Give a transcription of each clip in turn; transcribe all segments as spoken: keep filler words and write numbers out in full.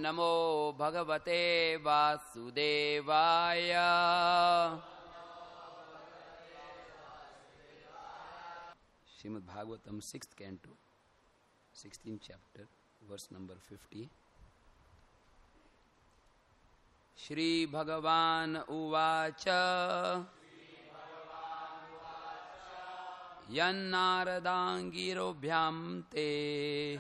Namo Bhagavate Vasudevaya. Srimad Bhagavatam, sixth canto, sixteenth chapter, verse number fifty. Shri Bhagavan Uvacha Yannāradāngirobhyam te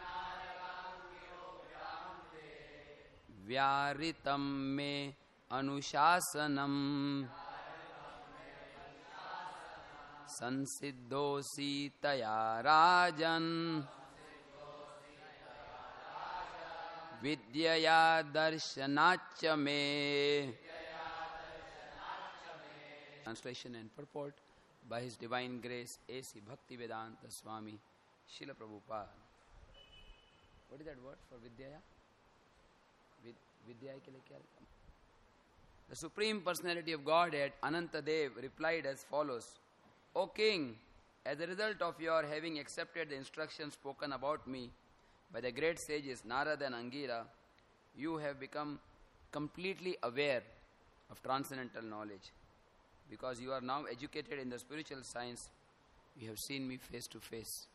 Vyaritam me Anushasanam Sansiddhosi taya rajan Vidyaya darshanachya me. Translation and purport by His Divine Grace A C Bhaktivedanta Swami Srila Prabhupada. What is that word for Vidyaya? Vid, Vidyaya ke liye kya likha? The Supreme Personality of Godhead, Anantadev, replied as follows. O King, as a result of your having accepted the instructions spoken about me by the great sages Narada and Angira, you have become completely aware of transcendental knowledge. Because you are now educated in the spiritual science, you have seen me face to face.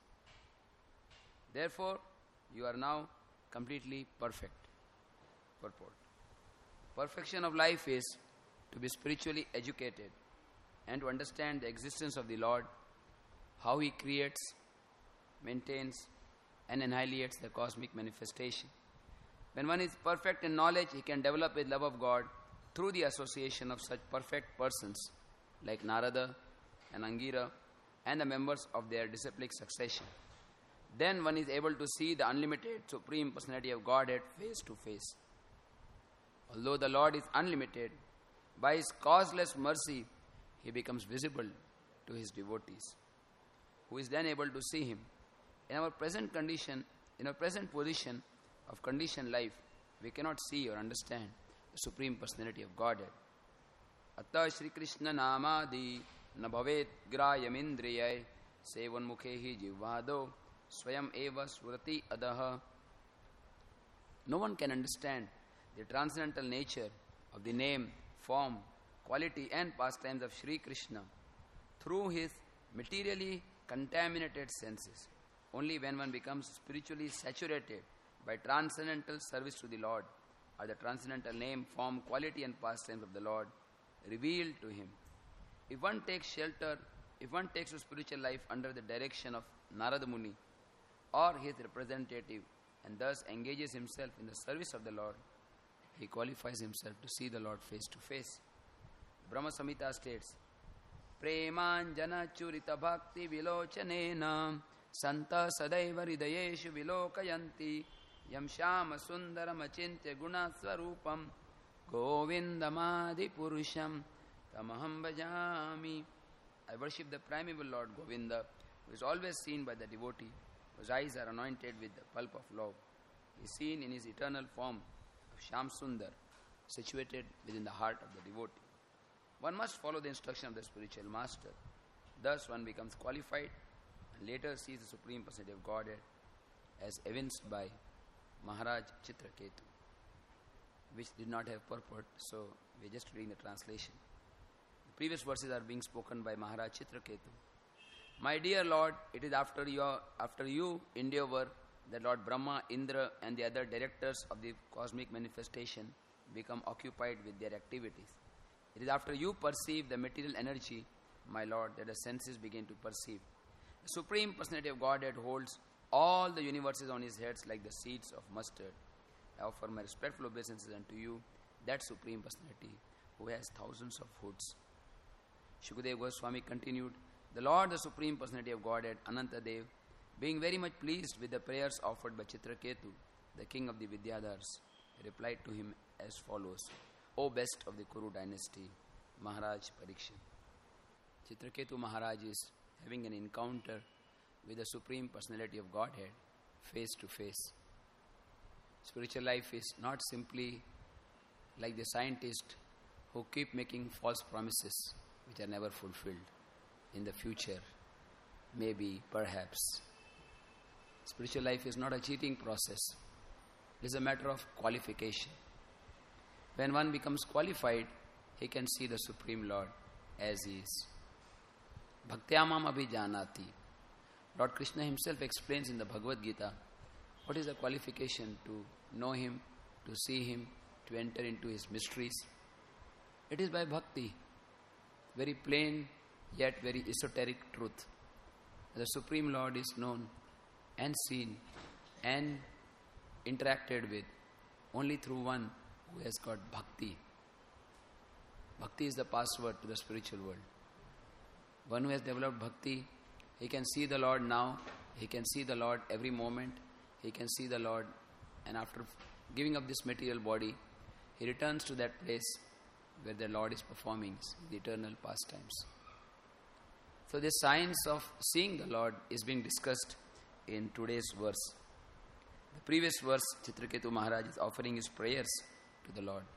Therefore, you are now completely perfect. Purport. Perfection of life is to be spiritually educated and to understand the existence of the Lord, how He creates, maintains, and annihilates the cosmic manifestation. When one is perfect in knowledge, he can develop his love of God through the association of such perfect persons like Narada and Angira and the members of their disciplic succession. Then one is able to see the unlimited Supreme Personality of Godhead face to face. Although the Lord is unlimited, by His causeless mercy, He becomes visible to His devotees, who is then able to see Him. In our present condition, in our present position of conditioned life, we cannot see or understand the Supreme Personality of Godhead. Atta Shri Krishna Namadi na bhavet grayamindriyai sevanmukhehi jivvado swayam eva surati adaha. No one can understand the transcendental nature of the name, form, quality and pastimes of Shri Krishna through his materially contaminated senses. Only when one becomes spiritually saturated by transcendental service to the Lord are the transcendental name, form, quality and pastimes of the Lord revealed to him. If one takes shelter, if one takes a spiritual life under the direction of Narada Muni or his representative and thus engages himself in the service of the Lord, he qualifies himself to see the Lord face to face. Brahma Samhita states, Premanjana churita bhakti vilochanena Santa sadaiva hridayeshu vilokayanti Yam shama sundaram achintya guna swarupam Govindamadi purusham tamaham bhajami. I worship the primeval Lord Govinda, who is always seen by the devotee, whose eyes are anointed with the pulp of love. He is seen in his eternal form of Sham Sundar, situated within the heart of the devotee. One must follow the instruction of the spiritual master. Thus one becomes qualified and later sees the Supreme Personality of Godhead as evinced by Maharaj Chitraketu, which did not have purport, so we are just reading the translation. The previous verses are being spoken by Maharaj Chitraketu. My dear Lord, it is after your, after you endeavor that Lord Brahma, Indra and the other directors of the cosmic manifestation become occupied with their activities. It is after you perceive the material energy, my Lord, that the senses begin to perceive. The Supreme Personality of Godhead holds all the universes on His heads like the seeds of mustard. I offer my respectful obeisances unto you, that Supreme Personality who has thousands of hoods. Shukadeva Goswami continued, the Lord, the Supreme Personality of Godhead, Anantadev, being very much pleased with the prayers offered by Chitraketu, the king of the Vidyadhars, replied to him as follows, O best of the Kuru dynasty, Maharaj Parikshit. Chitraketu Maharaj is having an encounter with the Supreme Personality of Godhead face to face. Spiritual life is not simply like the scientists who keep making false promises which are never fulfilled. In the future, maybe, perhaps. Spiritual life is not a cheating process. It is a matter of qualification. When one becomes qualified, he can see the Supreme Lord as he is. Bhaktyamam abhijanati. Lord Krishna himself explains in the Bhagavad Gita what is the qualification to know him, to see him, to enter into his mysteries. It is by bhakti, very plain yet very esoteric truth. The Supreme Lord is known and seen and interacted with only through one who has got bhakti. Bhakti is the password to the spiritual world. One who has developed bhakti, he can see the Lord now, he can see the Lord every moment, he can see the Lord, and after giving up this material body, he returns to that place where the Lord is performing the eternal pastimes. So the science of seeing the Lord is being discussed in today's verse. The previous verse, Chitraketu Maharaj is offering his prayers to the Lord.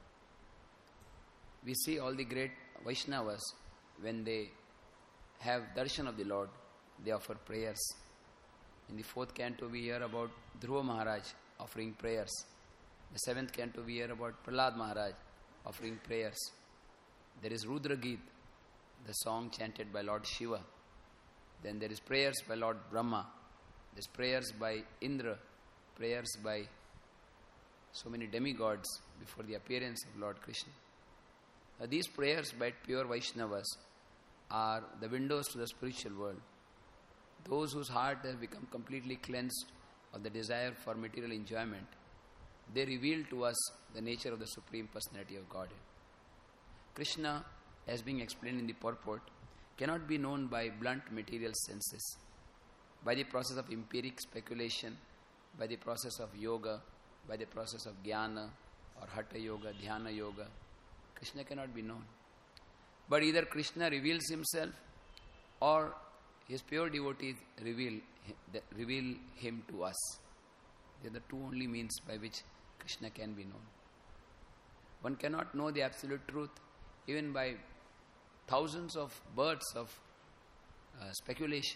We see all the great Vaishnavas, when they have darshan of the Lord, they offer prayers. In the fourth canto we hear about Dhruva Maharaj offering prayers. The seventh canto we hear about Prahlad Maharaj offering prayers. There is Rudra Geet, the song chanted by Lord Shiva. Then there is prayers by Lord Brahma. There's prayers by Indra, prayers by so many demigods before the appearance of Lord Krishna. Now, these prayers by pure Vaishnavas are the windows to the spiritual world. Those whose heart has become completely cleansed of the desire for material enjoyment, they reveal to us the nature of the Supreme Personality of Godhead. Krishna, as being explained in the purport, cannot be known by blunt material senses. By the process of empiric speculation, by the process of yoga, by the process of jnana or hatha yoga, dhyana yoga, Krishna cannot be known. But either Krishna reveals himself or his pure devotees reveal, reveal him to us. They are the two only means by which Krishna can be known. One cannot know the absolute truth even by thousands of births of uh, speculation,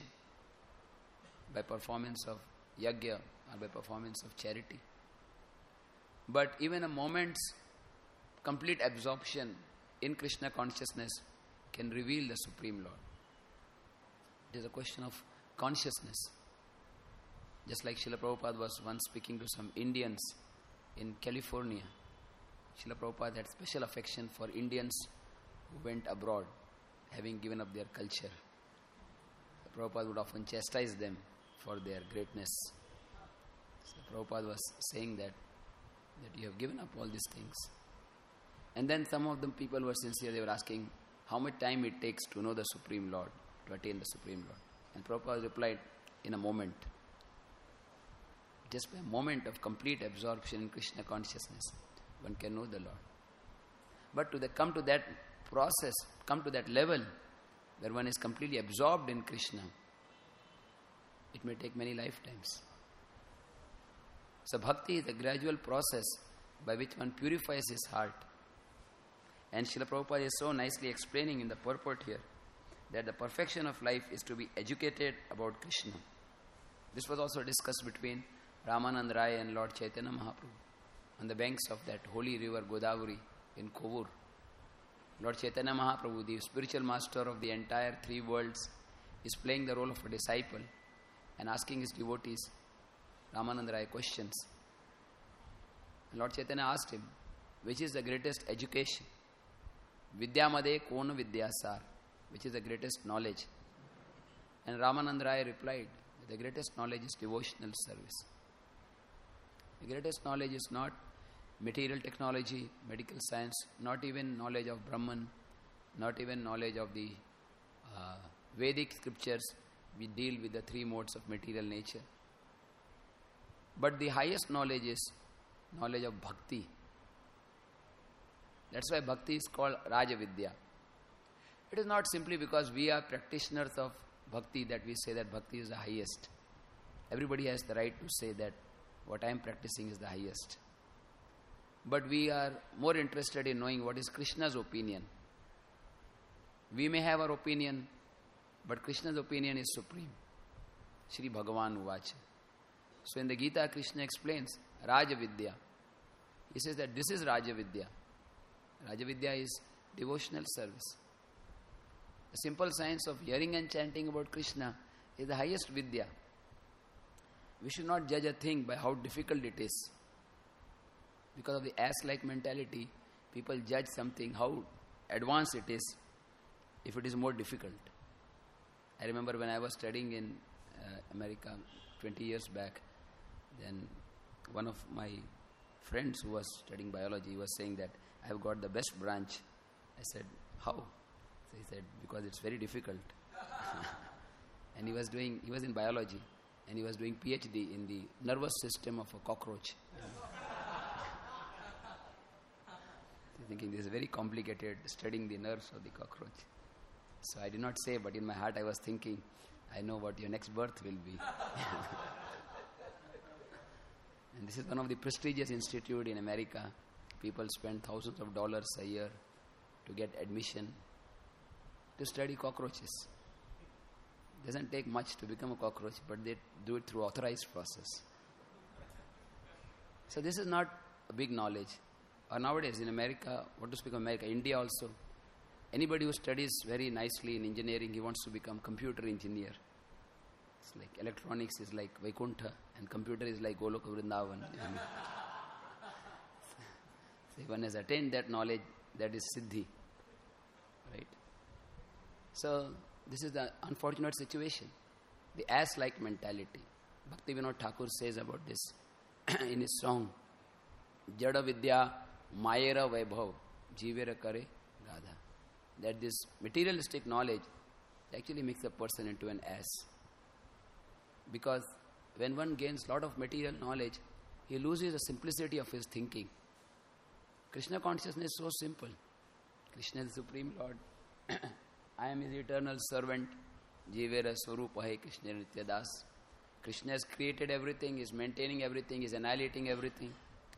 by performance of yajna or by performance of charity. But even a moment's complete absorption in Krishna consciousness can reveal the Supreme Lord. It is a question of consciousness. Just like Srila Prabhupada was once speaking to some Indians in California. Srila Prabhupada had special affection for Indians who went abroad, having given up their culture. So Prabhupada would often chastise them for their greatness. So Prabhupada was saying that, that you have given up all these things. And then some of the people were sincere, they were asking how much time it takes to know the Supreme Lord, to attain the Supreme Lord. And Prabhupada replied, in a moment. Just by a moment of complete absorption in Krishna consciousness, one can know the Lord. But to the, come to that process, come to that level where one is completely absorbed in Krishna, it may take many lifetimes. So bhakti is a gradual process by which one purifies his heart. And Srila Prabhupada is so nicely explaining in the purport here that the perfection of life is to be educated about Krishna. This was also discussed between Ramanand Rai and Lord Chaitanya Mahaprabhu on the banks of that holy river Godavari in Kovur. Lord Chaitanya Mahaprabhu, the spiritual master of the entire three worlds, is playing the role of a disciple and asking his devotees, Ramanand Rai, questions. And Lord Chaitanya asked him, which is the greatest education? Vidyamade kona vidyasar, which is the greatest knowledge? And Ramanand Rai replied, the greatest knowledge is devotional service. The greatest knowledge is not material technology, medical science, not even knowledge of Brahman, not even knowledge of the uh, Vedic scriptures. We deal with the three modes of material nature. But the highest knowledge is knowledge of bhakti. That's why bhakti is called Rajavidya. It is not simply because we are practitioners of bhakti that we say that bhakti is the highest. Everybody has the right to say that what I am practicing is the highest. But we are more interested in knowing what is Krishna's opinion. We may have our opinion, but Krishna's opinion is supreme. Shri Bhagavan Uvacha. So in the Gita, Krishna explains, Rajavidya. He says that this is Rajavidya. Rajavidya is devotional service. The simple science of hearing and chanting about Krishna is the highest Vidya. We should not judge a thing by how difficult it is. Because of the ass-like mentality, people judge something, how advanced it is, if it is more difficult. I remember when I was studying in uh, America twenty years back, then one of my friends who was studying biology was saying that I have got the best branch. I said, how? So he said, because it's very difficult. And he was doing, he was in biology, and he was doing PhD in the nervous system of a cockroach. Thinking this is very complicated, studying the nerves of the cockroach. So I did not say, but in my heart I was thinking, I know what your next birth will be. And this is one of the prestigious institutes in America. People spend thousands of dollars a year to get admission to study cockroaches. It doesn't take much to become a cockroach, but they do it through authorized process. So this is not a big knowledge. Or nowadays in America, what to speak of America, India also, anybody who studies very nicely in engineering, he wants to become computer engineer. It's like electronics is like Vaikuntha and computer is like Goloka Vrindavan. So one has attained that knowledge, that is Siddhi. Right? So this is the unfortunate situation. The ass-like mentality. Bhakti Vinod Thakur says about this in his song, Jada Vidya Mayera Vaibhav Jivera Kare Radha. That this materialistic knowledge actually makes a person into an ass. Because when one gains lot of material knowledge, he loses the simplicity of his thinking. Krishna consciousness is so simple. Krishna is the Supreme Lord. I am His eternal servant. Jivera Swarupahe Krishna Nityadas. Krishna has created everything, is maintaining everything, is annihilating everything.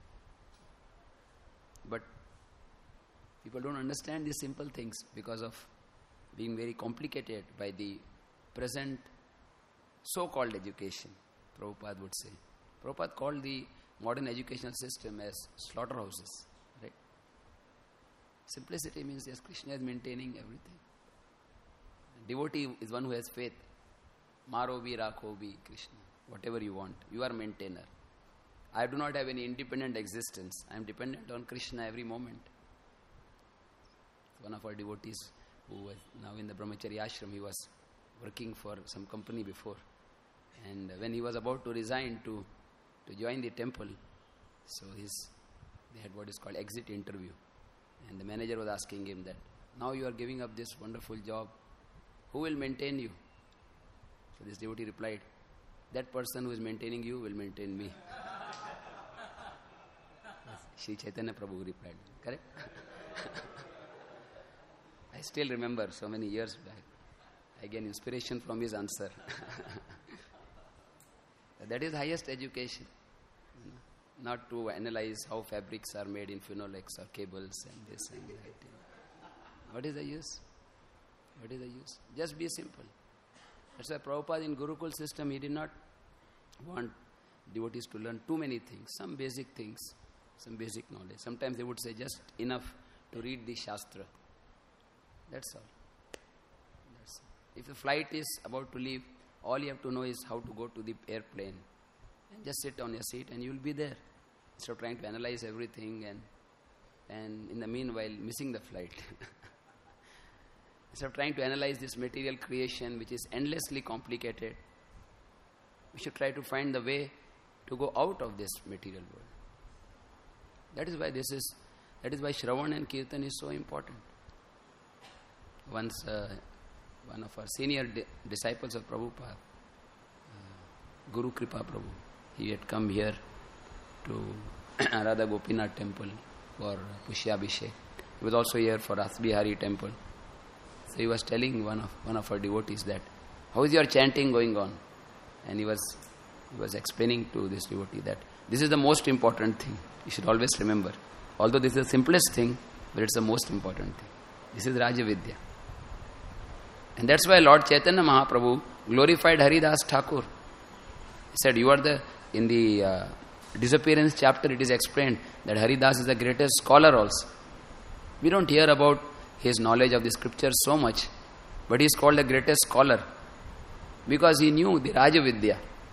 But people don't understand these simple things because of being very complicated by the present so-called education, Prabhupada would say. Prabhupada called the modern educational system as slaughterhouses. Right? Simplicity means yes, Krishna is maintaining everything. Devotee is one who has faith. Maro bhi, rakho bhi, Krishna. Whatever you want. You are maintainer. I do not have any independent existence. I am dependent on Krishna every moment. One of our devotees who was now in the Brahmacharya ashram, he was working for some company before. And when he was about to resign to, to join the temple, so his, they had what is called exit interview. And the manager was asking him that, now you are giving up this wonderful job, who will maintain you? So this devotee replied, that person who is maintaining you will maintain me. Shri Chaitanya Prabhu replied, correct? I still remember so many years back. I gained inspiration from his answer. That is highest education. Not to analyze how fabrics are made in phenolics or cables and this and that. What is the use? What is the use? Just be simple. That's why Prabhupada in Gurukul system, he did not want devotees to learn too many things. Some basic things, some basic knowledge. Sometimes they would say just enough to read the Shastra. That's all. That's all. If the flight is about to leave, all you have to know is how to go to the airplane. And just sit on your seat and you will be there. Instead of trying to analyze everything and, and in the meanwhile missing the flight. Instead of trying to analyze this material creation which is endlessly complicated, we should try to find the way to go out of this material world. That is why this is, that is why Shravan and Kirtan is so important. Once uh, one of our senior di- disciples of Prabhupada, uh, Guru Kripa Prabhu, he had come here to Radha Gopinath temple for Pushyabhishek. He was also here for Rasbihari temple. So he was telling one of one of our devotees that, how is your chanting going on? And he was he was explaining to this devotee that this is the most important thing. You should always remember. Although this is the simplest thing, but it's the most important thing. This is Rajavidya. And that's why Lord Chaitanya Mahaprabhu glorified Haridas Thakur. He said, you are the, in the uh, disappearance chapter, it is explained that Haridas is the greatest scholar also. We don't hear about his knowledge of the scriptures so much, but he is called the greatest scholar because he knew the Rajavidya.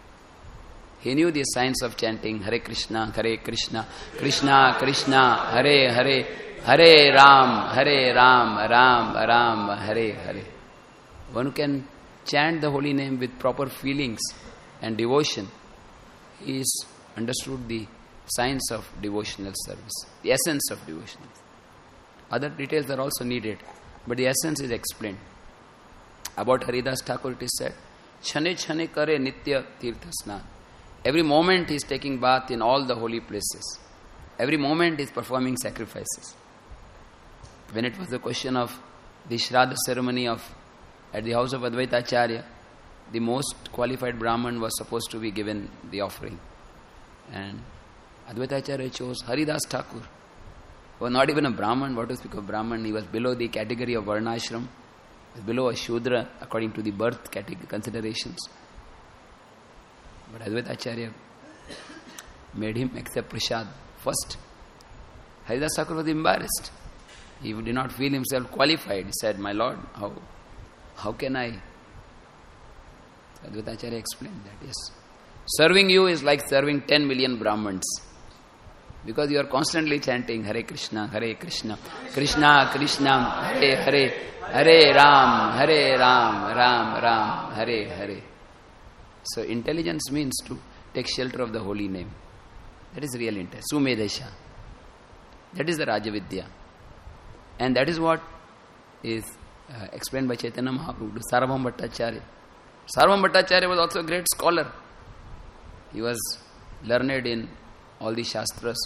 He knew the science of chanting Hare Krishna, Hare Krishna, Krishna Krishna, Hare Hare, Hare Ram, Hare Ram, Ram Ram, Hare Hare. One who can chant the holy name with proper feelings and devotion, he is understood the science of devotional service, the essence of devotional. Other details are also needed, but the essence is explained. About Haridas Thakur it is said, Chhane chhane kare nitya tirtha snan. Every moment he is taking bath in all the holy places. Every moment he is performing sacrifices. When it was the question of the Shraddha ceremony of at the house of Advaita Acharya, the most qualified Brahman was supposed to be given the offering. And Advaita Acharya chose Haridas Thakur. He was not even a Brahman. What to speak of Brahman? He was below the category of Varnashram. He was below a Shudra according to the birth category considerations. But Advaita Acharya made him accept prasad first. Haridas Thakur was embarrassed. He did not feel himself qualified. He said, my Lord, how, how can I? Advaita Acharya explained that, yes. Serving you is like serving ten million Brahmans. Because you are constantly chanting Hare Krishna, Hare Krishna, Krishna Krishna, Hare Hare, Hare Ram, Hare Ram, Ram Ram, Hare Hare. So intelligence means to take shelter of the holy name. That is real intelligence. Sumedesha. That is the Rajavidya. And that is what is uh, explained by Chaitanya Mahaprabhu, Sarvabhauma Bhattacharya. Sarvabhauma Bhattacharya was also a great scholar. He was learned in all the Shastras.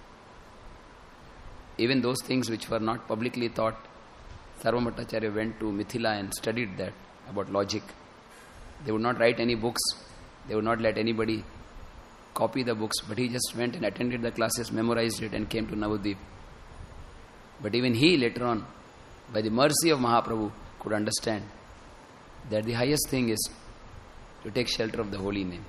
Even those things which were not publicly taught, Sarvabhauma Bhattacharya went to Mithila and studied that, about logic. They would not write any books. They would not let anybody copy the books. But he just went and attended the classes, memorized it and came to Navadvip. But even he later on, by the mercy of Mahaprabhu, could understand that the highest thing is to take shelter of the holy name.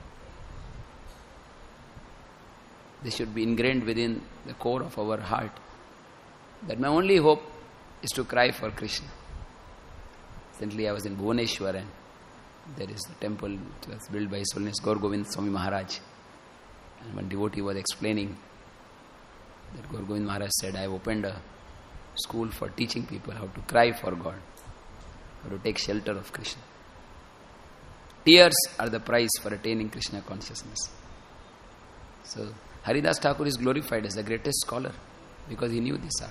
This should be ingrained within the core of our heart. That my only hope is to cry for Krishna. Recently I was in Bhuvaneshwar and there is a temple which was built by His Holiness Gaur Govind Swami Maharaj. And one devotee was explaining that Gaur Govind Maharaj said, I have opened a school for teaching people how to cry for God, how to take shelter of Krishna. Tears are the price for attaining Krishna consciousness. So Haridas Thakur is glorified as the greatest scholar because he knew this art.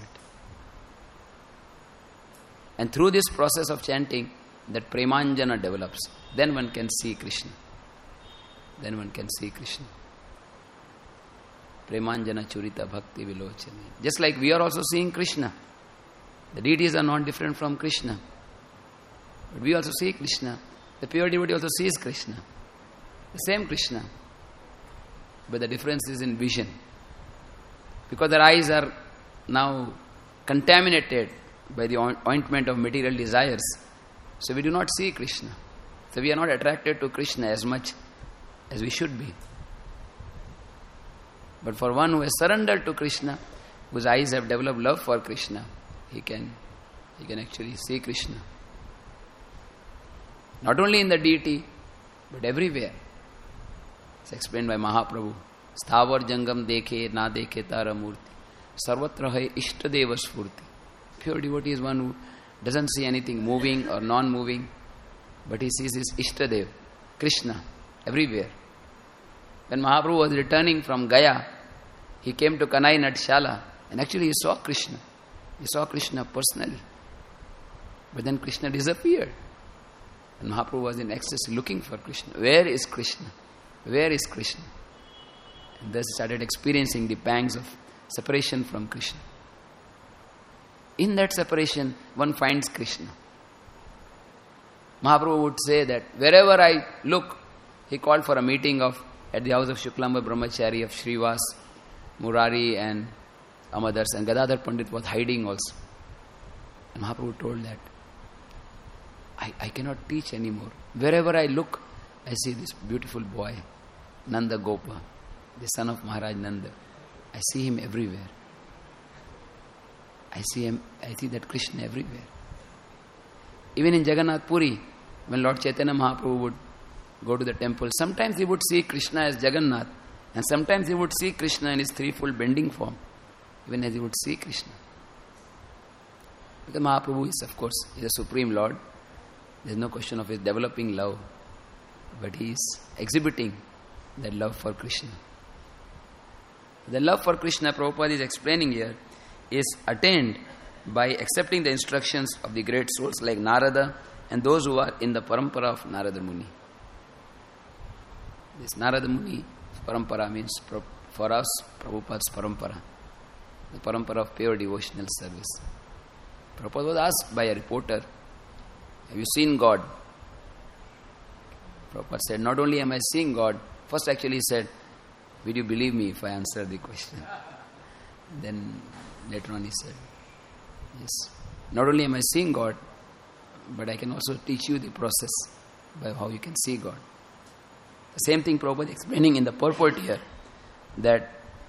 And through this process of chanting, that Premanjana develops. Then one can see Krishna. Then one can see Krishna. Premanjana Churita Bhakti Vilochani. Just like we are also seeing Krishna. The deities are not different from Krishna. But we also see Krishna. The pure devotee also sees Krishna. The same Krishna. But the difference is in vision. Because their eyes are now contaminated by the ointment of material desires. So we do not see Krishna. So we are not attracted to Krishna as much as we should be. But for one who has surrendered to Krishna, whose eyes have developed love for Krishna, he can, he can actually see Krishna. Not only in the deity, but everywhere. It's explained by Mahaprabhu. Sthavar jangam dekhe, na dekhe tara murti. Sarvatra hai ishtadeva spurti. Pure devotee is one who doesn't see anything moving or non-moving, but he sees his Ishtadev, Krishna, everywhere. When Mahaprabhu was returning from Gaya, he came to Kanai Natshala, and actually he saw Krishna. He saw Krishna personally. But then Krishna disappeared. And Mahaprabhu was in ecstasy looking for Krishna. Where is Krishna? Where is Krishna? And thus he started experiencing the pangs of separation from Krishna. In that separation, one finds Krishna. Mahaprabhu would say that wherever I look, he called for a meeting of at the house of Shuklamba Brahmachari of Srivas, Murari and Amadars, and Gadadhar Pandit was hiding also. And Mahaprabhu told that, I, I cannot teach anymore. Wherever I look, I see this beautiful boy, Nanda Gopa. the son of Maharaj Nanda. I see him everywhere. I see him, I see that Krishna everywhere. Even in Jagannath Puri, when Lord Chaitanya Mahaprabhu would go to the temple, sometimes he would see Krishna as Jagannath, and sometimes he would see Krishna in his threefold bending form, even as he would see Krishna. Because Mahaprabhu is, of course, is a Supreme Lord. There is no question of his developing love, but he is exhibiting that love for Krishna. The love for Krishna, Prabhupada is explaining here, is attained by accepting the instructions of the great souls like Narada and those who are in the parampara of Narada Muni. This Narada Muni parampara means, for us, Prabhupada's parampara, the parampara of pure devotional service. Prabhupada was asked by a reporter, have you seen God? Prabhupada said, not only am I seeing God, first actually he said, will you believe me if I answer the question? Then later on he said, yes, not only am I seeing God, but I can also teach you the process by how you can see God. The same thing Prabhupada explaining in the purport here, that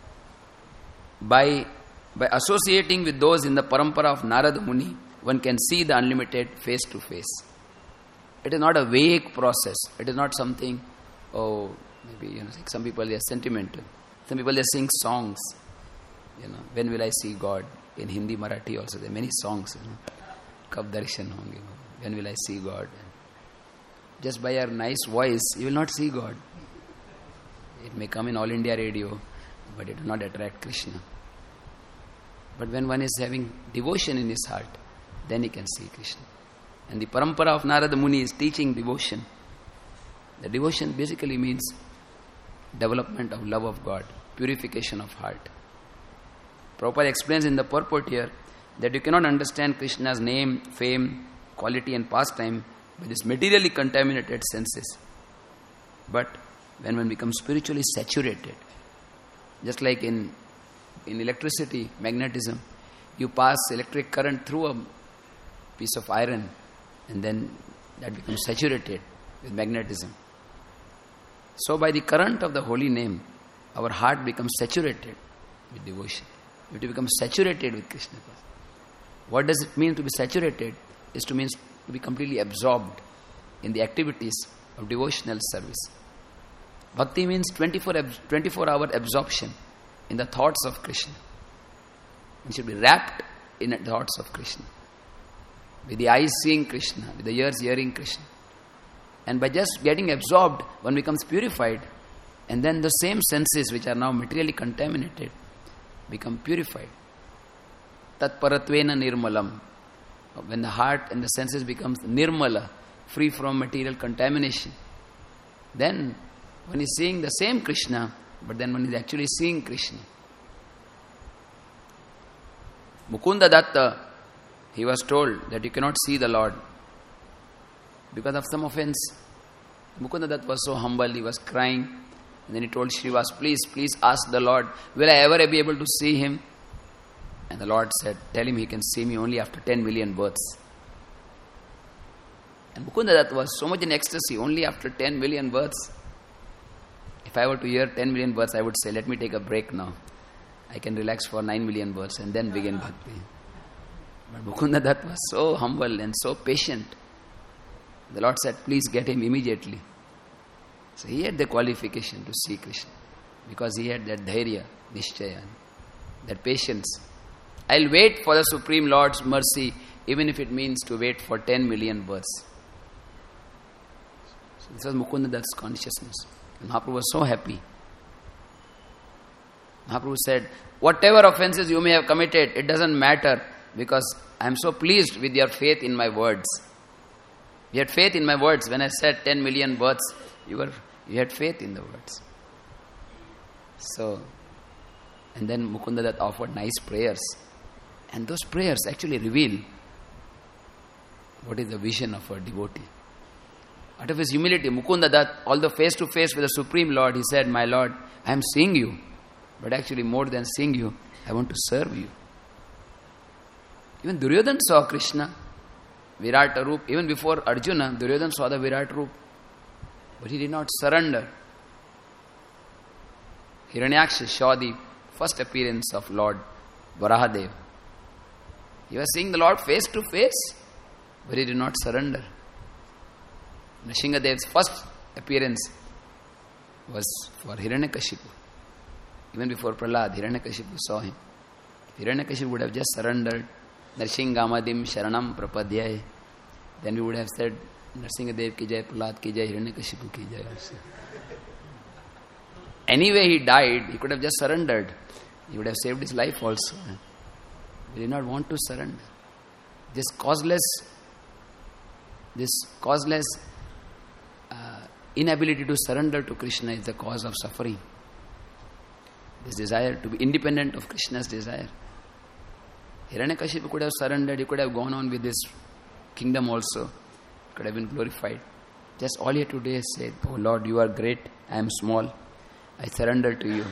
by, by associating with those in the parampara of Narada Muni, one can see the unlimited face to face. It is not a vague process. It is not something, oh, maybe, you know, like some people they are sentimental. Some people they sing songs. You know, when will I see God? In Hindi, Marathi also, there are many songs. You know, Kab darshan honge. When will I see God? Just by your nice voice, you will not see God. It may come in All India Radio, but it will not attract Krishna. But when one is having devotion in his heart, then he can see Krishna. And the parampara of Narada Muni is teaching devotion. The devotion basically means development of love of God, purification of heart. Prabhupada explains in the purport here that you cannot understand Krishna's name, fame, quality and pastime by these materially contaminated senses. But when one becomes spiritually saturated, just like in, in electricity, magnetism, you pass electric current through a piece of iron and then that becomes saturated with magnetism. So by the current of the holy name, our heart becomes saturated with devotion. We have to become saturated with Krishna. What does it mean to be saturated? Is to mean to be completely absorbed in the activities of devotional service. Bhakti means twenty-four hour absorption in the thoughts of Krishna. We should be wrapped in the thoughts of Krishna. With the eyes seeing Krishna, with the ears hearing Krishna. And by just getting absorbed, one becomes purified. And then the same senses which are now materially contaminated become purified. Tat paratvena nirmalam. When the heart and the senses becomes nirmala, free from material contamination, then one is seeing the same Krishna, but then one is actually seeing Krishna. Mukunda Datta, he was told that you cannot see the Lord because of some offense. Mukunda Datta was so humble, he was crying. And then he told Srivas, please, please ask the Lord, will I ever be able to see him? And the Lord said, tell him he can see me only after ten million births. And Mukunda Datta was so much in ecstasy, only after ten million births. If I were to hear ten million births, I would say, let me take a break now. I can relax for nine million births and then begin bhakti. But Mukunda Datta was so humble and so patient. The Lord said, please get him immediately. So he had the qualification to see Krishna because he had that dhairya, nishchaya, that patience. I'll wait for the Supreme Lord's mercy even if it means to wait for ten million births. So this was Mukunda Datta's consciousness. And Mahaprabhu was so happy. Mahaprabhu said, whatever offenses you may have committed, it doesn't matter because I am so pleased with your faith in my words. You had faith in my words. When I said ten million births, you were you had faith in the words. So, and then Mukunda Datta offered nice prayers. And those prayers actually reveal what is the vision of a devotee. Out of his humility, Mukunda Datta, although face to face with the Supreme Lord, he said, my Lord, I am seeing you. But actually more than seeing you, I want to serve you. Even Duryodhana saw Krishna, Virata Roop. Even before Arjuna, Duryodhana saw the Virata Roop. But he did not surrender. Hiranyaksha saw the first appearance of Lord Varahadev. He was seeing the Lord face to face, but he did not surrender. Nrsingadev's first appearance was for Hiranyakashipu. Even before Prahlad, Hiranyakashipu saw him. Hiranyakashipu would have just surrendered, Narsingamadim Sharanam Prapadyay. Then we would have said, Nrsingadev ki jai, Prahlad ki jai, Hiranyakashipu ki jai. Anyway, he died, he could have just surrendered. He would have saved his life also. He did not want to surrender. This causeless, this causeless uh, inability to surrender to Krishna is the cause of suffering. This desire to be independent of Krishna's desire. Hiranyakashipu could have surrendered, he could have gone on with this kingdom also, could have been glorified. Just all he had to do is say, "Oh Lord, you are great, I am small, I surrender to you.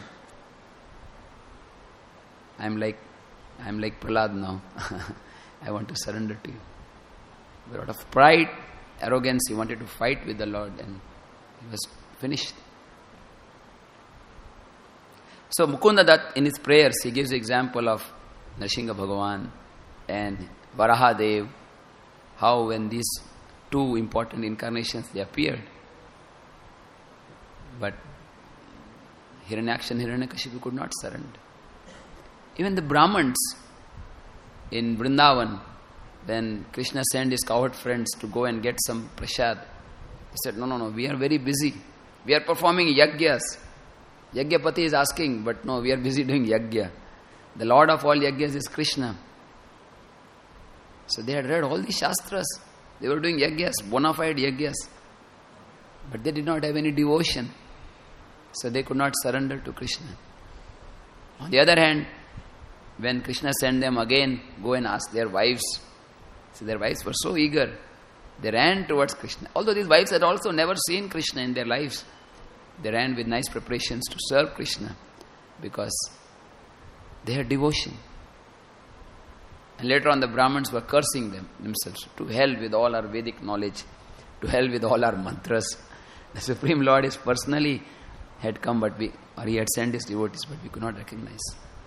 I am like, I am like Prahlad now. I want to surrender to you." But out of pride, arrogance, he wanted to fight with the Lord, and he was finished. So Mukunda Dutt, in his prayers, he gives the example of Narsingha Bhagavan and Varahadev, how when these two important incarnations they appeared, but Hiranyaksha and Hiranyakashipu could not surrender. Even the Brahmins in Vrindavan, when Krishna sent his cowherd friends to go and get some prasad, he said, no, no, no, we are very busy. We are performing yagyas. Yagyapati is asking, but no, we are busy doing yagya. The Lord of all yagyas is Krishna. So they had read all the shastras. They were doing yagyas, bona fide yagyas. But they did not have any devotion. So they could not surrender to Krishna. On the other hand, when Krishna sent them again, go and ask their wives. So their wives were so eager. They ran towards Krishna. Although these wives had also never seen Krishna in their lives, they ran with nice preparations to serve Krishna because they had devotion. And later on the Brahmins were cursing them themselves. To hell with all our Vedic knowledge. To hell with all our mantras. The Supreme Lord is personally had come, but we, or he had sent his devotees, but we could not recognize.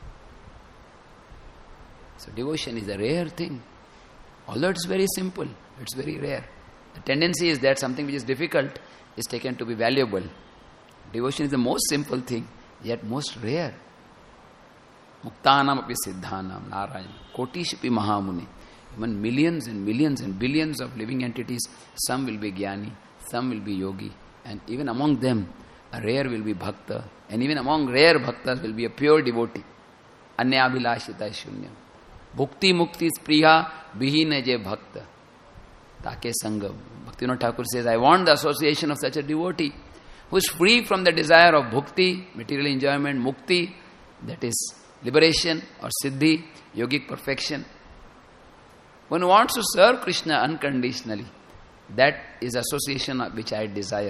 So devotion is a rare thing. Although it's very simple, it's very rare. The tendency is that something which is difficult is taken to be valuable. Devotion is the most simple thing, yet most rare. Muktanam api siddhanam, Narayana, kotishipi mahamuni. Even millions and millions and billions of living entities, some will be jnani, some will be yogi, and even among them, a rare will be bhakta, and even among rare bhaktas will be a pure devotee. Anya abhilashita shunyam. Bhukti mukti spriha bihine je bhakta. Take sangam. Bhaktivinoda Thakur says, I want the association of such a devotee who is free from the desire of bhukti, material enjoyment, mukti, that is liberation or siddhi, yogic perfection. One who wants to serve Krishna unconditionally, that is association which I desire.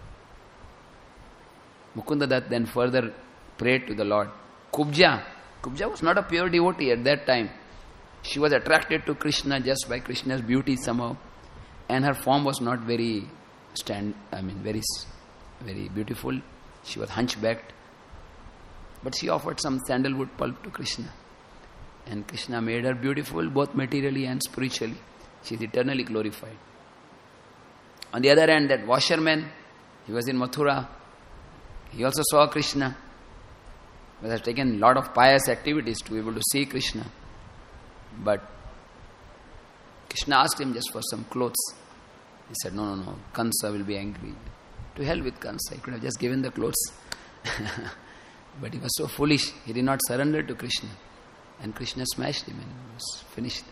Mukunda Dutt then further prayed to the Lord. Kubja. Kubja was not a pure devotee at that time. She was attracted to Krishna just by Krishna's beauty somehow. And her form was not very stand, I mean very, very beautiful. She was hunchbacked. But she offered some sandalwood pulp to Krishna. And Krishna made her beautiful both materially and spiritually. She is eternally glorified. On the other hand, that washerman, he was in Mathura. He also saw Krishna. He has taken a lot of pious activities to be able to see Krishna. But Krishna asked him just for some clothes. He said, no, no, no, Kansa will be angry. To hell with Kansa. He could have just given the clothes. But he was so foolish. He did not surrender to Krishna. And Krishna smashed him and he was finished.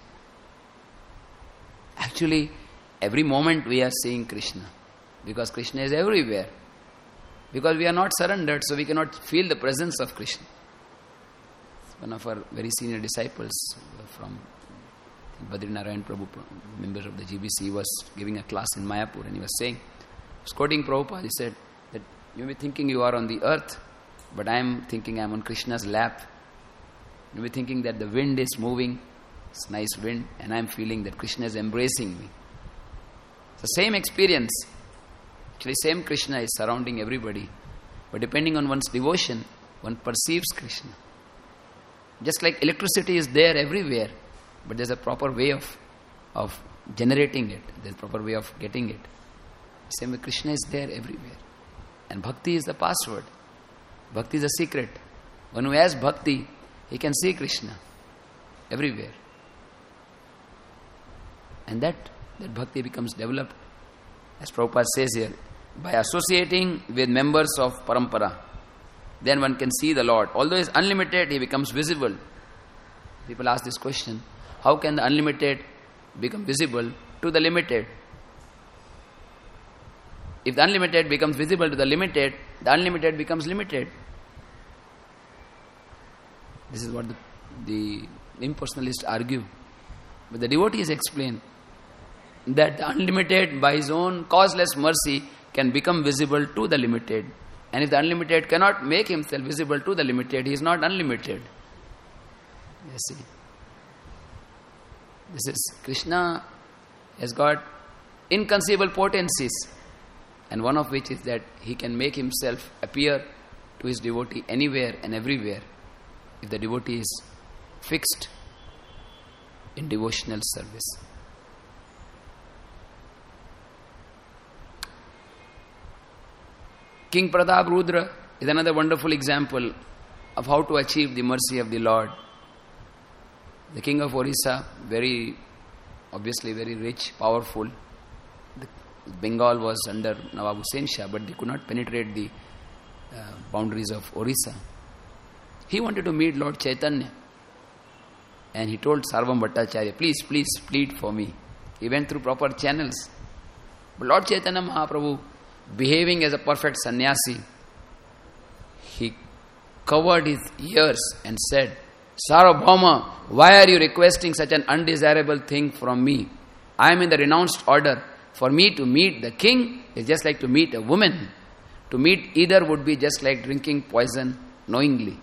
Actually, every moment we are seeing Krishna. Because Krishna is everywhere. Because we are not surrendered, so we cannot feel the presence of Krishna. One of our very senior disciples from Badrinarayan Prabhu, member of the G B C, he was giving a class in Mayapur and he was saying, he was quoting Prabhupada, he said that you may be thinking you are on the earth, but I am thinking I am on Krishna's lap. You may be thinking that the wind is moving, it's nice wind, and I am feeling that Krishna is embracing me. It's the same experience. Actually, same Krishna is surrounding everybody. But depending on one's devotion, one perceives Krishna. Just like electricity is there everywhere, but there's a proper way of, of generating it. There's a proper way of getting it. Same way Krishna is there everywhere. And bhakti is the password. Bhakti is a secret. One who has bhakti, he can see Krishna everywhere. And that, that bhakti becomes developed, as Prabhupada says here, by associating with members of parampara. Then one can see the Lord. Although he is unlimited, he becomes visible. People ask this question, how can the unlimited become visible to the limited? If the unlimited becomes visible to the limited, the unlimited becomes limited. This is what the, the impersonalists argue. But the devotees explain that the unlimited, by his own causeless mercy, can become visible to the limited. And if the unlimited cannot make himself visible to the limited, he is not unlimited. You see. This is, Krishna has got inconceivable potencies, and one of which is that he can make himself appear to his devotee anywhere and everywhere if the devotee is fixed in devotional service. King Pratap Rudra is another wonderful example of how to achieve the mercy of the Lord. The king of Orissa, very, obviously very rich, powerful. The Bengal was under Nawab Hussain Shah, but they could not penetrate the uh, boundaries of Orissa. He wanted to meet Lord Chaitanya, and he told Sarvam Bhattacharya, please, please plead for me. He went through proper channels. But Lord Chaitanya Mahaprabhu, behaving as a perfect sannyasi, he covered his ears and said, Sarvabhauma, why are you requesting such an undesirable thing from me? I am in the renounced order. For me to meet the king is just like to meet a woman. To meet either would be just like drinking poison knowingly.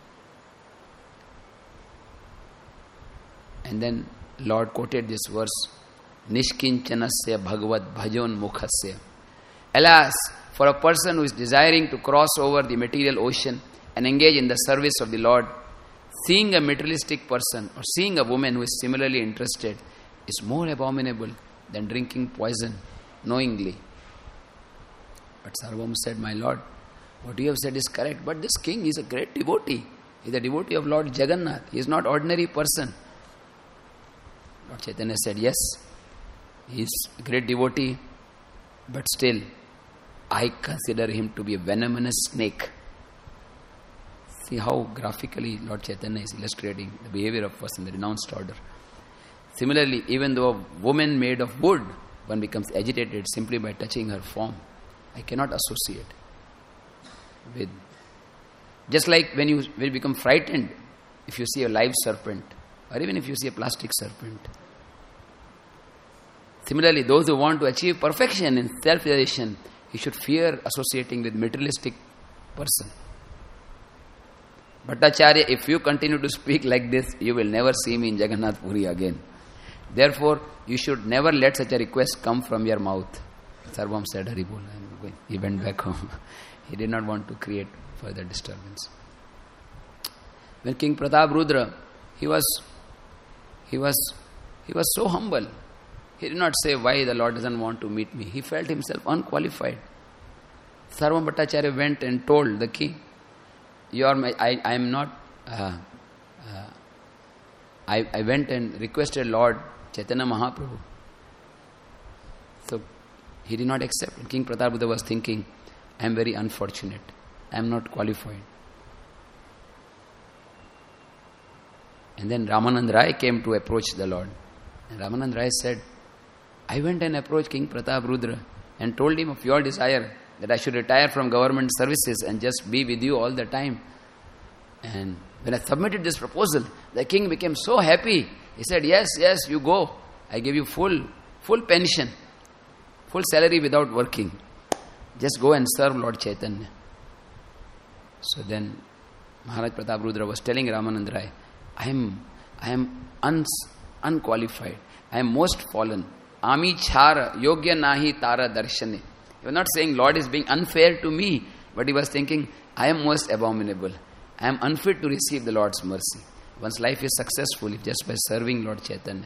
And then Lord quoted this verse, Nishkinchanasya Bhagavad Bhajon Mukhasya. Alas, for a person who is desiring to cross over the material ocean and engage in the service of the Lord, seeing a materialistic person or seeing a woman who is similarly interested is more abominable than drinking poison knowingly. But Sarvam said, my Lord, what you have said is correct, but this king is a great devotee. He is a devotee of Lord Jagannath. He is not ordinary person. Lord Chaitanya said, yes, he is a great devotee, but still, I consider him to be a venomous snake. See how graphically Lord Chaitanya is illustrating the behavior of a person, the renounced order. Similarly, even though a woman made of wood, one becomes agitated simply by touching her form. I cannot associate with. Just like when you, when you become frightened if you see a live serpent, or even if you see a plastic serpent. Similarly, those who want to achieve perfection in self-realization, he should fear associating with materialistic person. Bhattacharya, if you continue to speak like this, you will never see me in Jagannath Puri again. Therefore, you should never let such a request come from your mouth. Sarvam said, Haribol, I am going. He went back home. He did not want to create further disturbance. When King Pratap Rudra, he was, he was, he was so humble. He did not say why the Lord doesn't want to meet me. He felt himself unqualified. Sarvam Bhattacharya went and told the king, you are my, I, I am not, uh, uh, I, I went and requested Lord Chaitanya Mahaprabhu. So, he did not accept. And King Pratap Rudra was thinking, I am very unfortunate. I am not qualified. And then Ramanand Rai came to approach the Lord. And Ramanand Rai said, I went and approached King Pratap Rudra and told him of your desire that I should retire from government services and just be with you all the time. And when I submitted this proposal, the king became so happy. He said, yes, yes, you go. I give you full, full pension, full salary without working. Just go and serve Lord Chaitanya. So then Maharaj Pratap Rudra was telling Ramanand Rai, I am, I am un, unqualified. I am most fallen. Ami chara yogya nahi tara darshane. You are not saying Lord is being unfair to me, But he was thinking, I am most abominable. I am unfit to receive the Lord's mercy. One's life is successful if just by serving Lord Chaitanya.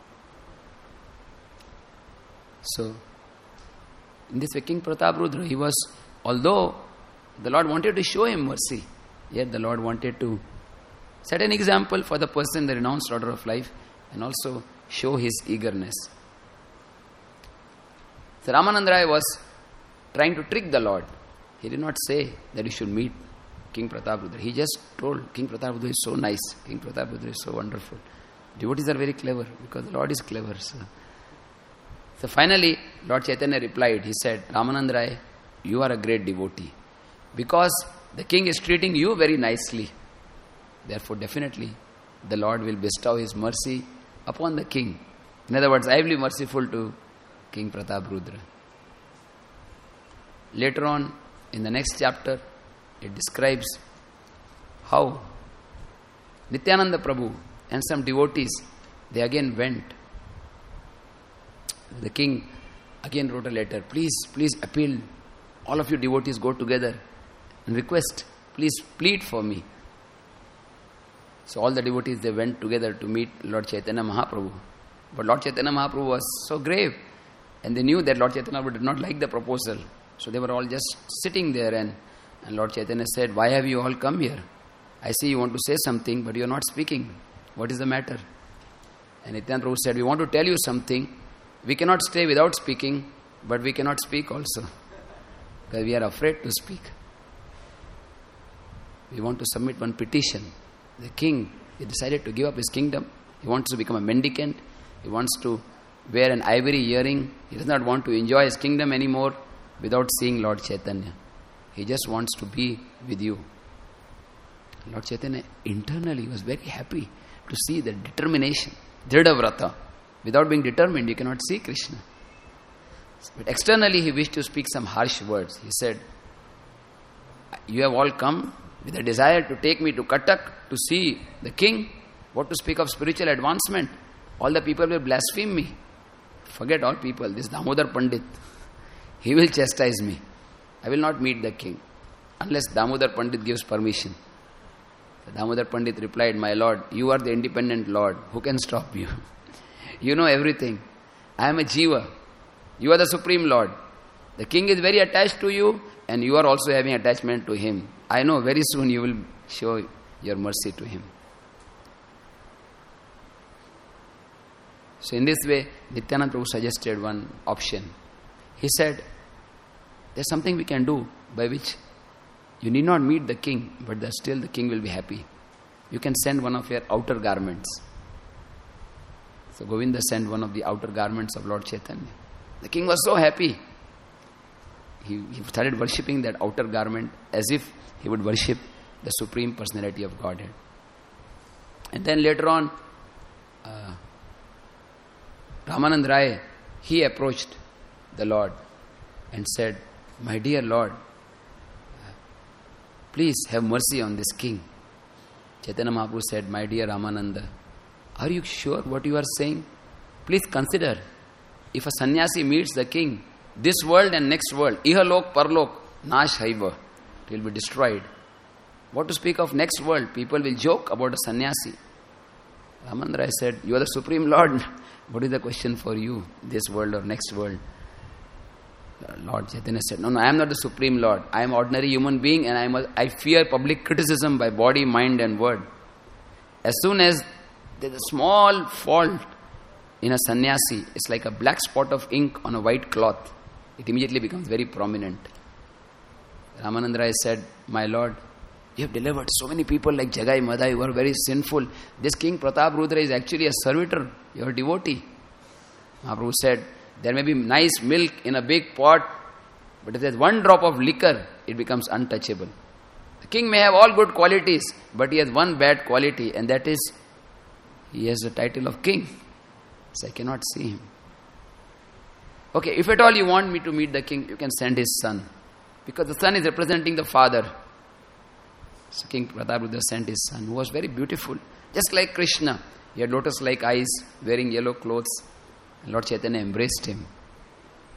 So, in this way, King Prataprudra, he was, although the Lord wanted to show him mercy, yet the Lord wanted to set an example for the person in the renounced order of life and also show his eagerness. So Ramananda Rai was trying to trick the Lord. He did not say that he should meet King Prataprudra. He just told, King Prataprudra is so nice, King Prataprudra is so wonderful. Devotees are very clever because the Lord is clever. So, so finally, Lord Chaitanya replied, he said, Ramananda Rai, you are a great devotee. Because the king is treating you very nicely. Therefore, definitely, the Lord will bestow his mercy upon the king. In other words, I will be merciful to King Prataprudra. Later on, in the next chapter, it describes how Nityananda Prabhu and some devotees, they again went. The king again wrote a letter, please, please appeal, all of you devotees go together and request, please plead for me. So all the devotees, they went together to meet Lord Chaitanya Mahaprabhu. But Lord Chaitanya Mahaprabhu was so grave, and they knew that Lord Chaitanya did not like the proposal. So they were all just sitting there, and, and Lord Chaitanya said, why have you all come here? I see you want to say something, but you are not speaking. What is the matter? And Nityananda Prabhu said, we want to tell you something. We cannot stay without speaking, but we cannot speak also, because we are afraid to speak. We want to submit one petition. The king, he decided to give up his kingdom. He wants to become a mendicant. He wants to wear an ivory earring. He does not want to enjoy his kingdom anymore without seeing Lord Chaitanya. He just wants to be with you. Lord Chaitanya internally was very happy to see the determination, Dridhavrata. Without being determined, you cannot see Krishna. But externally, he wished to speak some harsh words. He said, you have all come with a desire to take me to Cuttack to see the king. What to speak of spiritual advancement? All the people will blaspheme me. Forget all people. This Damodar Pandit, he will chastise me. I will not meet the king unless Damodar Pandit gives permission. The Damodar Pandit replied, my lord, you are the independent lord. Who can stop you? You know everything. I am a jiva. You are the supreme lord. The king is very attached to you, and you are also having attachment to him. I know very soon you will show your mercy to him. So in this way, Nityananda Prabhu suggested one option. He said, there's something we can do by which you need not meet the king, but still the king will be happy. You can send one of your outer garments. So Govinda sent one of the outer garments of Lord Chaitanya. The king was so happy. He, he started worshipping that outer garment as if he would worship the Supreme Personality of Godhead. And then later on, uh, Ramananda Rai, he approached the Lord and said, my dear Lord, please have mercy on this king. Chaitanya Mahaprabhu said, my dear Ramananda, are you sure what you are saying? Please consider, if a sannyasi meets the king, this world and next world, ihalok, parlok, nash haiva, it will be destroyed. What to speak of next world? People will joke about a sannyasi. Ramananda Rai said, you are the Supreme Lord. What is the question for you, this world or next world? Lord Chaitanya said, no, no, I am not the Supreme Lord. I am ordinary human being, and I, am a, I fear public criticism by body, mind and word. As soon as there is a small fault in a sannyasi, it's like a black spot of ink on a white cloth. It immediately becomes very prominent. Ramananda Rai said, my Lord, you have delivered so many people like Jagai Madai who are very sinful. This King Prataprudra is actually a servitor, your devotee. Mahaprabhu said, there may be nice milk in a big pot, but if there is one drop of liquor, it becomes untouchable. The king may have all good qualities, but he has one bad quality, and that is, he has the title of king. So I cannot see him. Okay, if at all you want me to meet the king, you can send his son. Because the son is representing the father. So King Prataprudra sent his son, who was very beautiful. Just like Krishna. He had lotus-like eyes, wearing yellow clothes. And Lord Chaitanya embraced him.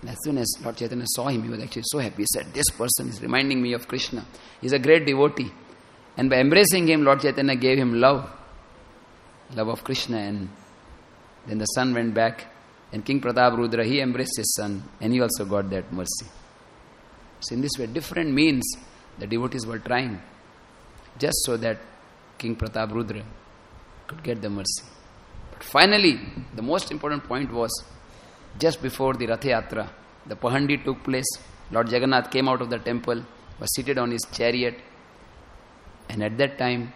As soon as Lord Chaitanya saw him, he was actually so happy. He said, this person is reminding me of Krishna. He's a great devotee. And by embracing him, Lord Chaitanya gave him love. Love of Krishna. And then the son went back. And King Pratap Rudra, he embraced his son. And he also got that mercy. So in this way, different means the devotees were trying. Just so that King Pratap Rudra could get the mercy. But finally, the most important point was, just before the Rath Yatra, the Pahandi took place. Lord Jagannath came out of the temple, was seated on his chariot. And at that time,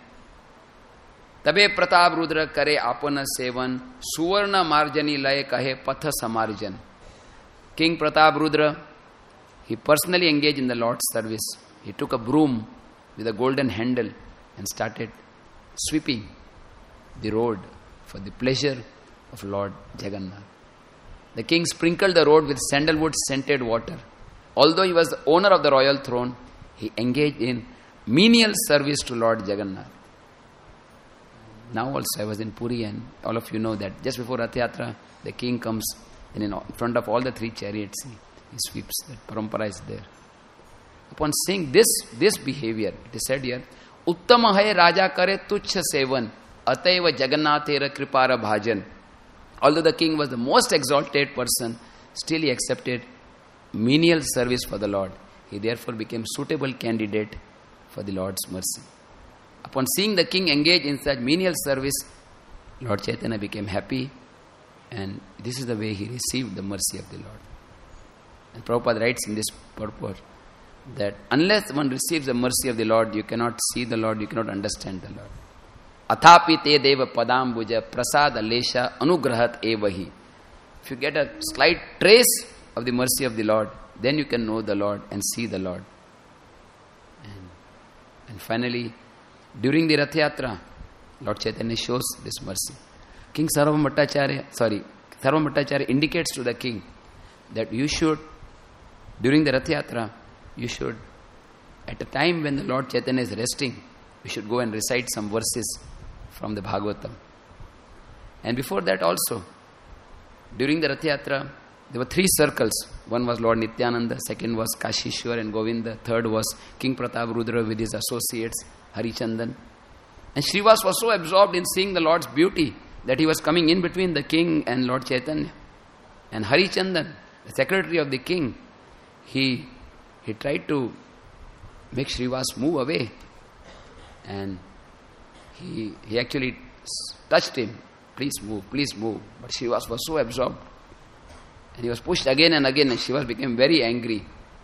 Tabe Pratap Rudra kare apana sevan, suvarna marjani laye kahe patha samarjan. King Pratap Rudra, he personally engaged in the Lord's service. He took a broom with a golden handle and started sweeping the road for the pleasure of Lord Jagannath. The king sprinkled the road with sandalwood scented water. Although he was the owner of the royal throne, he engaged in menial service to Lord Jagannath. Now also I was in Puri, and all of you know that just before Rath Yatra, the king comes and in front of all the three chariots, he, he sweeps. That parampara is there. Upon seeing this, this behavior, it is said here, Uttama hai raja kare tuchha sevan, ataiva jagannathera kripara bhajan. Although the king was the most exalted person, still he accepted menial service for the Lord. He therefore became suitable candidate for the Lord's mercy. Upon seeing the king engage in such menial service, Lord Chaitanya became happy, and this is the way he received the mercy of the Lord. And Prabhupada writes in this purport that unless one receives the mercy of the Lord, you cannot see the Lord, you cannot understand the Lord. Athapi te deva padambuja prasada lesha anugrahat evahi. If you get a slight trace of the mercy of the Lord, then you can know the Lord and see the Lord. And, and finally, during the Rath Yatra, Lord Chaitanya shows this mercy. King Sarvabhauma Bhattacharya, sorry, Sarvabhauma Bhattacharya indicates to the king that you should, during the Rath Yatra, you should, at a time when the Lord Chaitanya is resting, you should go and recite some verses from the Bhagavatam. And before that also, during the Rath Yatra, there were three circles. One was Lord Nityananda, second was Kashishwar and Govinda, third was King Pratap Rudra with his associates, Harichandan. And Srivas was so absorbed in seeing the Lord's beauty that he was coming in between the king and Lord Chaitanya. And Harichandan, the secretary of the king, he he tried to make Srivas move away. And he he actually touched him. Please move, please move. But Srivas was so absorbed. And he was pushed again and again, and Srivas became very angry.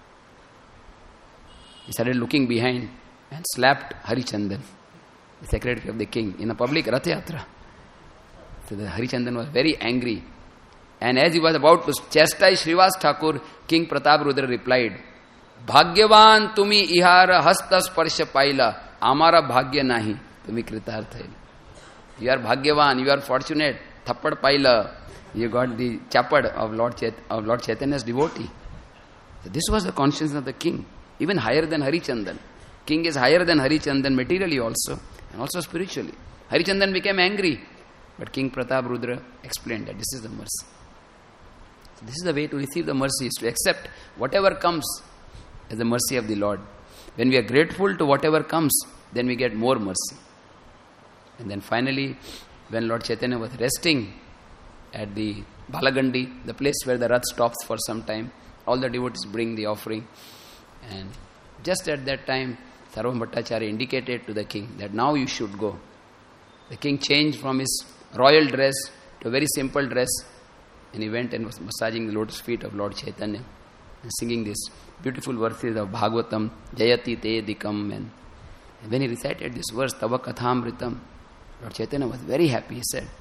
He started looking behind and slapped Harichandan, the secretary of the king, in a public Rath Yatra. So the Harichandan was very angry. And as he was about to chastise Srivas Thakur, King Pratap Rudra replied, Bhagyavan tumi ihara hasta sparsha paila, amara bhagya nahi, tumi kritartha. You are Bhagyavan, you are fortunate, thappad paila, you got the chapad of Lord, Chait- of Lord Chaitanya's devotee. So this was the conscience of the king, even higher than Harichandan. King is higher than Harichandan materially also, and also spiritually. Harichandan became angry, but King Pratap Rudra explained that this is the mercy. So this is the way to receive the mercy, is to accept whatever comes as the mercy of the Lord. When we are grateful to whatever comes, then we get more mercy. And then finally, when Lord Chaitanya was resting at the Balagandi, the place where the Rath stops for some time, all the devotees bring the offering. And just at that time, Sarvabhauma Bhattacharya indicated to the king that now you should go. The king changed from his royal dress to a very simple dress, and he went and was massaging the lotus feet of Lord Chaitanya and singing these beautiful verses of Bhagavatam, Jayati te dikam. And when he recited this verse, Tava kathamritam, Lord Chaitanya was very happy. He said,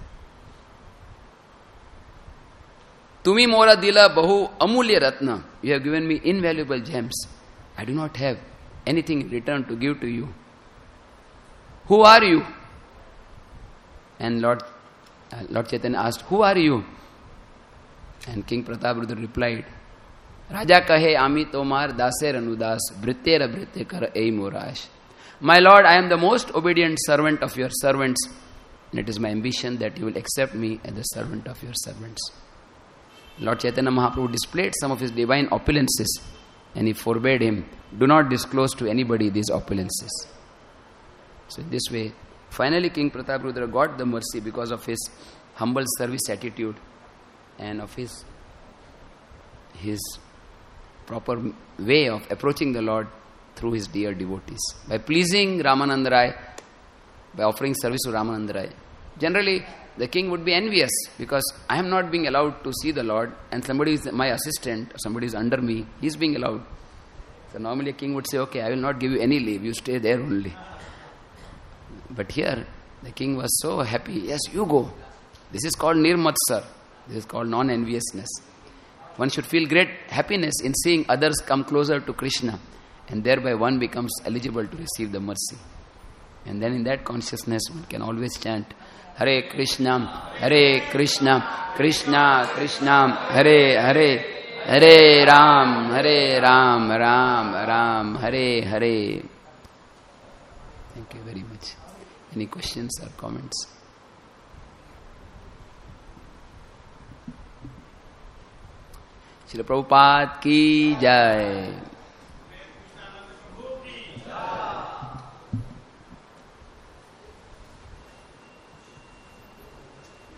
Tumi mora dila bahu amulya ratna. You have given me invaluable gems. I do not have anything in return to give to you. Who are you? And Lord, uh, Lord Chaitanya asked, who are you? And King Pratap Rudra replied, Raja kahe ami tomar daser anudas, brittera britte kar ei morash. My Lord, I am the most obedient servant of your servants, and it is my ambition that you will accept me as the servant of your servants. Lord Chaitanya Mahaprabhu displayed some of his divine opulences, and he forbade him, do not disclose to anybody these opulences. So in this way, finally King Prataparudra got the mercy because of his humble service attitude and of his, his proper way of approaching the Lord through his dear devotees. By pleasing Ramananda Rai, by offering service to Ramananda Rai. Generally, the king would be envious because I am not being allowed to see the Lord and somebody is my assistant, or somebody is under me, he is being allowed. So normally a king would say, okay, I will not give you any leave, you stay there only. But here, the king was so happy, yes, you go. This is called nirmatsar. This is called non-enviousness. One should feel great happiness in seeing others come closer to Krishna, and thereby one becomes eligible to receive the mercy. And then in that consciousness one can always chant Hare Krishna, Hare Krishna, Krishna Krishna, Hare Hare, Hare Ram, Hare Ram, Ram Ram, Hare Hare. Thank you very much. Any questions or comments? Srila Prabhupada ki jai.